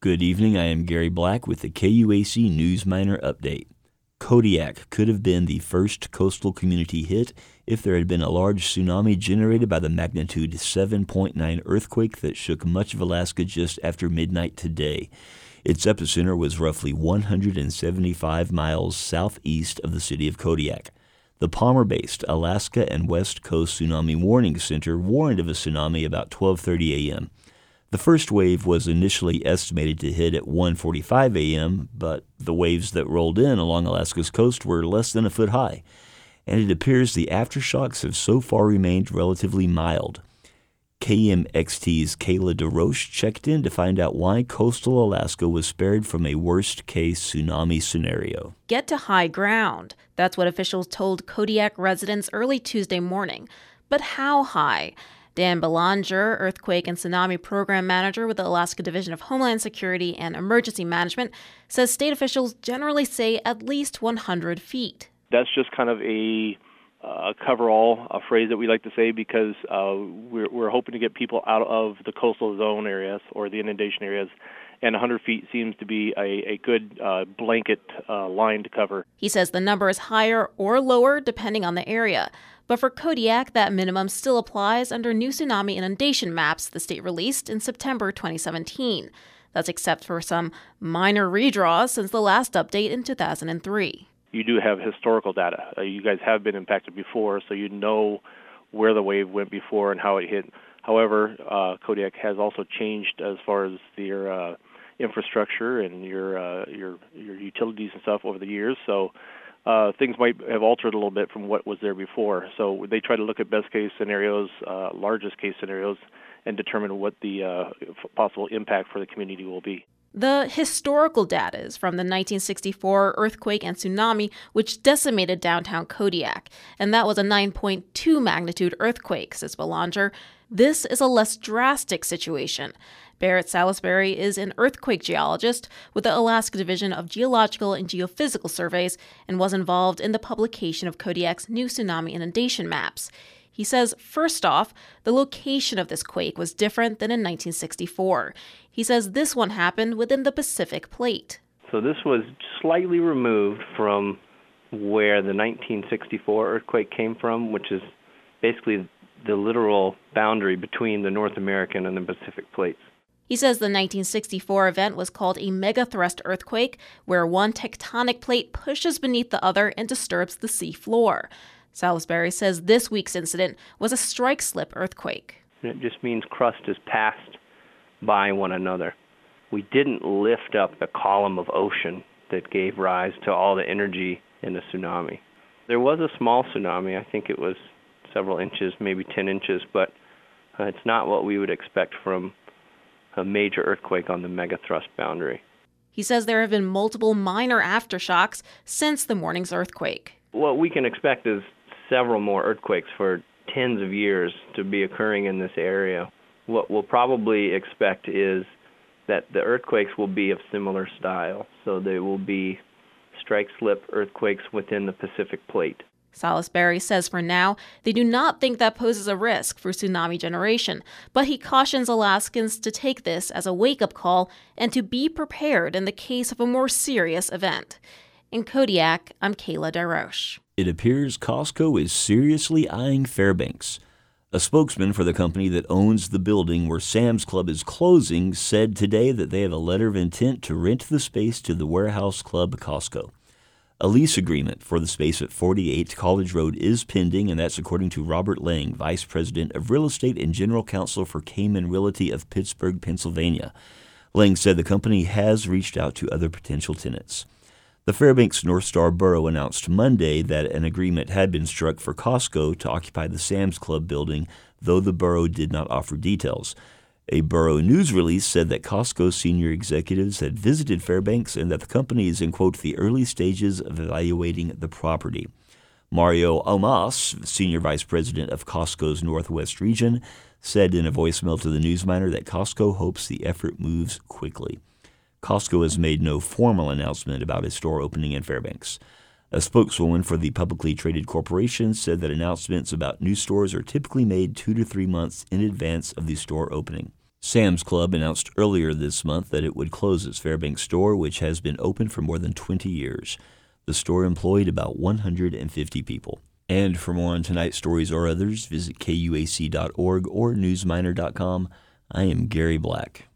Good evening, I am Gary Black with the KUAC News Miner Update. Kodiak could have been the first coastal community hit if there had been a large tsunami generated by the magnitude 7.9 earthquake that shook much of Alaska just after midnight today. Its epicenter was roughly 175 miles southeast of the city of Kodiak. The Palmer-based Alaska and West Coast Tsunami Warning Center warned of a tsunami about 12:30 a.m. The first wave was initially estimated to hit at 1:45 a.m., but the waves that rolled in along Alaska's coast were less than a foot high, and it appears the aftershocks have so far remained relatively mild. KMXT's Kayla DeRoche checked in to find out why coastal Alaska was spared from a worst-case tsunami scenario. Get to high ground. That's what officials told Kodiak residents early Tuesday morning. But how high? Dan Belanger, Earthquake and Tsunami Program Manager with the Alaska Division of Homeland Security and Emergency Management, says state officials generally say at least 100 feet. That's just kind of a cover-all, a phrase that we like to say, because we're hoping to get people out of the coastal zone areas or the inundation areas, and 100 feet seems to be a good blanket line to cover. He says the number is higher or lower depending on the area. But for Kodiak, that minimum still applies under new tsunami inundation maps the state released in September 2017. That's except for some minor redraws since the last update in 2003. You do have historical data. You guys have been impacted before, so you know where the wave went before and how it hit. However, Kodiak has also changed as far as their infrastructure and your utilities and stuff over the years. So things might have altered a little bit from what was there before. So they try to look at best case scenarios, largest case scenarios, and determine what the possible impact for the community will be. The historical data is from the 1964 earthquake and tsunami, which decimated downtown Kodiak, and that was a 9.2 magnitude earthquake, says Belanger. This is a less drastic situation. Barrett Salisbury is an earthquake geologist with the Alaska Division of Geological and Geophysical Surveys and was involved in the publication of Kodiak's new tsunami inundation maps. He says, first off, the location of this quake was different than in 1964. He says this one happened within the Pacific Plate. So this was slightly removed from where the 1964 earthquake came from, which is basically the literal boundary between the North American and the Pacific Plates. He says the 1964 event was called a megathrust earthquake, where one tectonic plate pushes beneath the other and disturbs the sea floor. Salisbury says this week's incident was a strike-slip earthquake. It just means crust is passed by one another. We didn't lift up the column of ocean that gave rise to all the energy in the tsunami. There was a small tsunami. I think it was several inches, maybe 10 inches, but it's not what we would expect from a major earthquake on the megathrust boundary. He says there have been multiple minor aftershocks since the morning's earthquake. What we can expect is several more earthquakes for tens of years to be occurring in this area. What we'll probably expect is that the earthquakes will be of similar style, so they will be strike-slip earthquakes within the Pacific Plate. Salisbury says for now, they do not think that poses a risk for tsunami generation, but he cautions Alaskans to take this as a wake-up call and to be prepared in the case of a more serious event. In Kodiak, I'm Kayla DeRoche. It appears Costco is seriously eyeing Fairbanks. A spokesman for the company that owns the building where Sam's Club is closing said today that they have a letter of intent to rent the space to the Warehouse Club Costco. A lease agreement for the space at 48 College Road is pending, and that's according to Robert Lang, Vice President of Real Estate and General Counsel for Cayman Realty of Pittsburgh, Pennsylvania. Lang said the company has reached out to other potential tenants. The Fairbanks North Star Borough announced Monday that an agreement had been struck for Costco to occupy the Sam's Club building, though the borough did not offer details. A borough news release said that Costco senior executives had visited Fairbanks and that the company is in, quote, the early stages of evaluating the property. Mario Almas, senior vice president of Costco's Northwest region, said in a voicemail to the Newsminer that Costco hopes the effort moves quickly. Costco has made no formal announcement about a store opening in Fairbanks. A spokeswoman for the publicly traded corporation said that announcements about new stores are typically made 2 to 3 months in advance of the store opening. Sam's Club announced earlier this month that it would close its Fairbanks store, which has been open for more than 20 years. The store employed about 150 people. And for more on tonight's stories or others, visit KUAC.org or newsminer.com. I am Gary Black.